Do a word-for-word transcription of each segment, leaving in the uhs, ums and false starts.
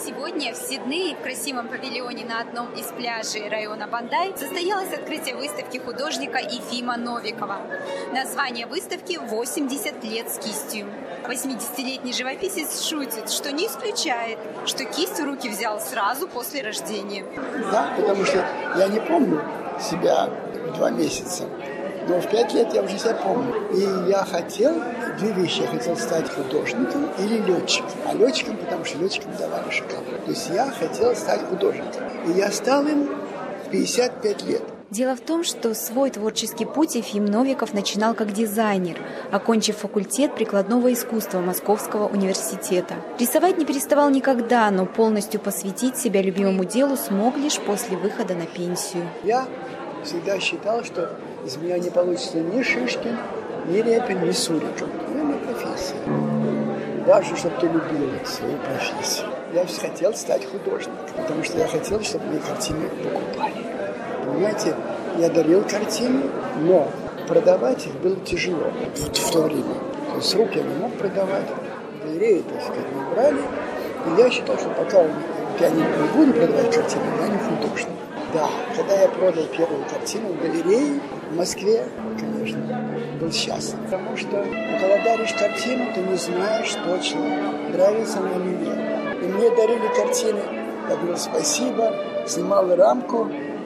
Сегодня в Сиднее, в красивом павильоне на одном из пляжей района Бандай, состоялось открытие выставки художника Ефима Новикова. Название выставки «восемьдесят лет с кистью». восьмидесятилетний живописец шутит, что не исключает, что кисть в руки взял сразу после рождения. Да, потому что я не помню себя два месяца. Но в пять лет я уже себя помню. И я хотел, две вещи, я хотел стать художником или летчиком. А летчиком, потому что летчикам давали шоколад. То есть я хотел стать художником. И я стал им в пятьдесят пять лет. Дело в том, что свой творческий путь Ефим Новиков начинал как дизайнер, окончив факультет прикладного искусства Московского университета. Рисовать не переставал никогда, но полностью посвятить себя любимому делу смог лишь после выхода на пенсию. Я всегда считал, что из меня не получится ни Шишкин, ни Репин, ни Суриков. Это моя профессия. Важно, чтобы ты любил свою профессию. Я хотел стать художником, потому что я хотел, чтобы мои картины покупали. Понимаете, я дарил картины, но продавать их было тяжело в, в то время. То есть с рук я не мог продавать, в галереи, так сказать, не брали. И я считал, что пока я не, не буду продавать картины, я не художник. Да, когда я продал первую картину в галерее в Москве, конечно, был счастлив. Потому что, когда даришь картину, ты не знаешь точно, нравится она или нет. И мне дарили картины, я говорил спасибо, снимал рамку,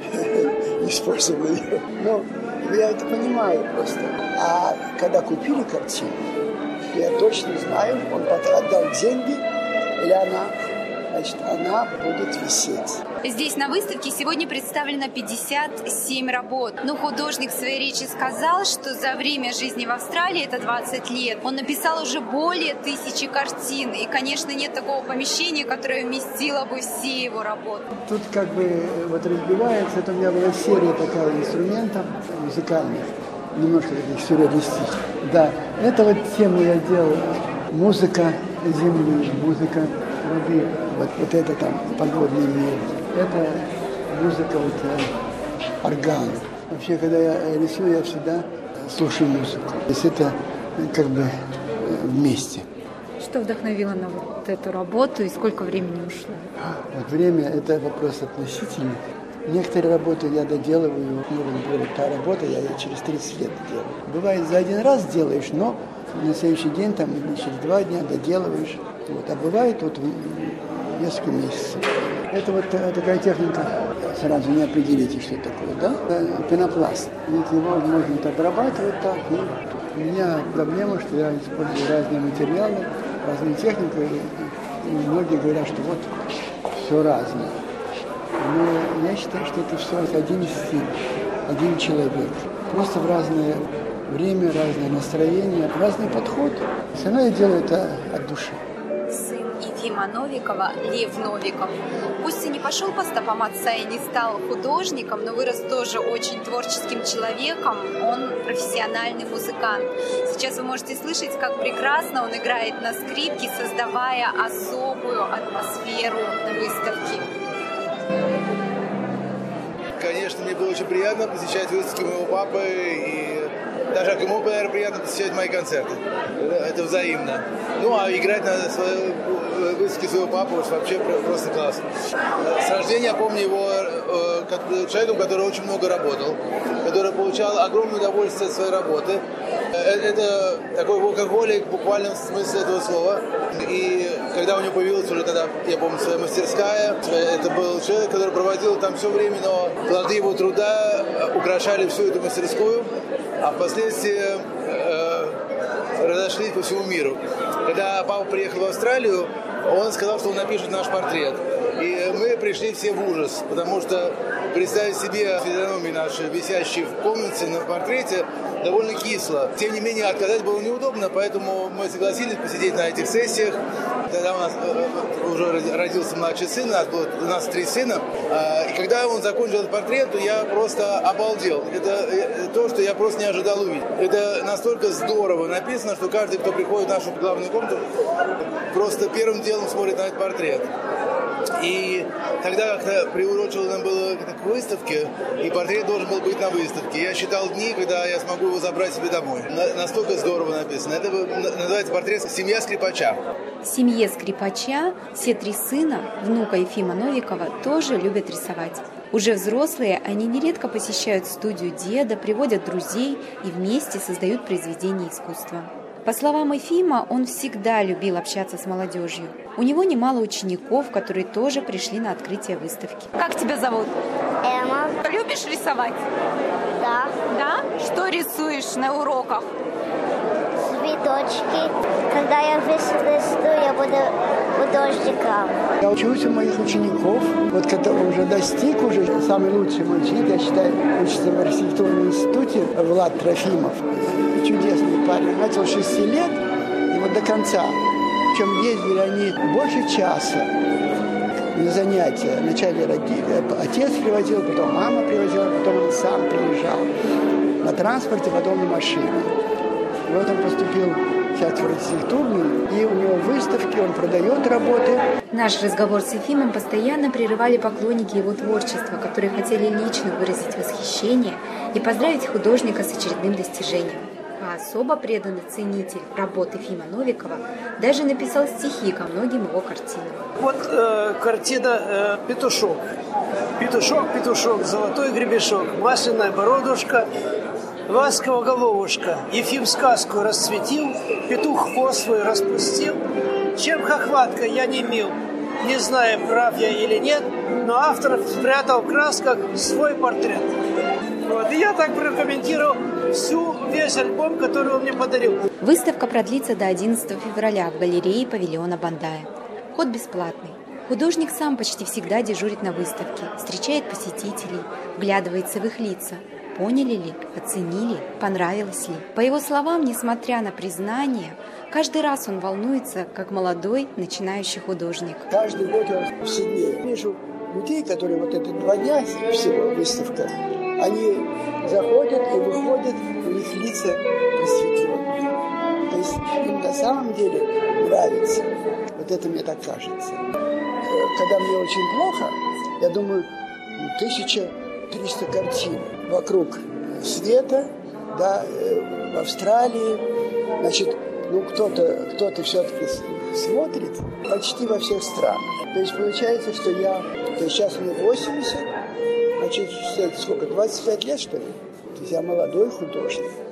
использовал ее. Ну, я это понимаю просто. А когда купили картину, я точно знаю, он отдал деньги, или она... Значит, она будет висеть. Здесь на выставке сегодня представлено пятьдесят семь работ. Но художник в своей речи сказал, что за время жизни в Австралии, это двадцать лет, он написал уже более тысячи картин. И, конечно, нет такого помещения, которое вместило бы все его работы. Тут как бы вот разбивается, это у меня была серия такая инструментов музыкальных, немножко таких сюрреалистичных. Да, это вот тему я делал. Музыка земли, музыка воды. Вот, вот это там подводный мир. Это музыка вот э, орган. Вообще, когда я рисую, я всегда слушаю музыку. То есть это как бы э, вместе. Что вдохновило на вот эту работу и сколько времени ушло? Вот время – это вопрос относительный. Некоторые работы я доделываю, ну, например, та работа я ее через тридцать лет делаю. Бывает, за один раз делаешь, но на следующий день там, или через два дня доделываешь. Вот. А бывает вот несколько месяцев. Это вот такая техника, сразу не определите, что такое, да? Пенопласт. Ведь его можно обрабатывать так. И у меня проблема, что я использую разные материалы, разные техники. И многие говорят, что вот все разное. Но я считаю, что это все один стиль, один человек. Просто в разное время, разное настроение, разный подход. Все равно я делаю это от души. Сын Ефима Новикова, Лев Новиков, пусть и не пошел по стопам отца и не стал художником, но вырос тоже очень творческим человеком. Он профессиональный музыкант. Сейчас вы можете слышать, как прекрасно он играет на скрипке, создавая особую атмосферу на выставке. Конечно, мне было очень приятно посещать выставки моего папы, и даже ему, наверное, приятно посещать мои концерты. Это взаимно. Ну, а играть на своей выставке своего папы вообще просто классно. С рождения я помню его как человеком, который очень много работал, который получал огромное удовольствие от своей работы. Это такой workaholic в буквальном смысле этого слова. И когда у него появилась уже тогда, я помню, своя мастерская, это был человек, который проводил там все время, но плоды его труда украшали всю эту мастерскую, а впоследствии э, разошлись по всему миру. Когда папа приехал в Австралию, он сказал, что он напишет наш портрет. И мы пришли все в ужас, потому что представить себе физиономии наши, висящие в комнате на портрете, довольно кисло. Тем не менее, отказать было неудобно, поэтому мы согласились посидеть на этих сессиях. Тогда у нас уже родился младший сын, у нас было у нас три сына. И когда он закончил этот портрет, то я просто обалдел. Это то, что я просто не ожидал увидеть. Это настолько здорово написано, что каждый, кто приходит в нашу главную комнату, просто первым делом смотрит на этот портрет. И тогда как-то приурочено было к выставке, и портрет должен был быть на выставке. Я считал дни, когда я смогу его забрать себе домой. На, настолько здорово написано. Это называется портрет «Семья скрипача». В семье скрипача все три сына, внука Ефима Новикова, тоже любят рисовать. Уже взрослые, они нередко посещают студию деда, приводят друзей и вместе создают произведения искусства. По словам Ефима, он всегда любил общаться с молодежью. У него немало учеников, которые тоже пришли на открытие выставки. Как тебя зовут? Эмма. Любишь рисовать? Да. Да? Что рисуешь на уроках? Цветочки. Когда я вырасту, я буду художником. Я учусь у моих учеников. Вот когда уже достиг, уже самый лучший мой ученик, я считаю, учится в архитектурном институте, Влад Трофимов. Чудесный парень. Начал с шести лет и вот до конца. Причем ездили они больше часа на занятия. Вначале отец привозил, потом мама привозила, потом он сам приезжал на транспорте, потом на машине. Вот он поступил сейчас в архитектурный, и у него выставки, он продает работы. Наш разговор с Ефимом постоянно прерывали поклонники его творчества, которые хотели лично выразить восхищение и поздравить художника с очередным достижением. А особо преданный ценитель работ Ефима Новикова даже написал стихи ко многим его картинам. Вот э, картина э, «Петушок». «Петушок, петушок, золотой гребешок, масляная бородушка, ласковая головушка. Ефим сказку расцветил, петух хвост свой распустил. Чем хохватка я не мил, не знаю, прав я или нет, но автор спрятал в красках свой портрет». Вот. И я так прокомментировал всю, весь альбом, который он мне подарил. Выставка продлится до одиннадцатого февраля в галерее павильона Бандая. Вход бесплатный. Художник сам почти всегда дежурит на выставке, встречает посетителей, вглядывается в их лица. Поняли ли, оценили, понравилось ли? По его словам, несмотря на признание, каждый раз он волнуется, как молодой начинающий художник. Каждый год я сильнее вижу людей, которые вот это два дня всего выставка, они заходят и выходят, у них лица просветленные. То есть им на самом деле нравится. Вот это мне так кажется. Когда мне очень плохо, я думаю, тысяча триста картин вокруг света, да, в Австралии. Значит, ну кто-то, кто-то все-таки смотрит почти во всех странах. То есть получается, что я, то есть сейчас мне восемьдесят, значит, сколько, двадцать пять лет, что ли? То есть я молодой художник.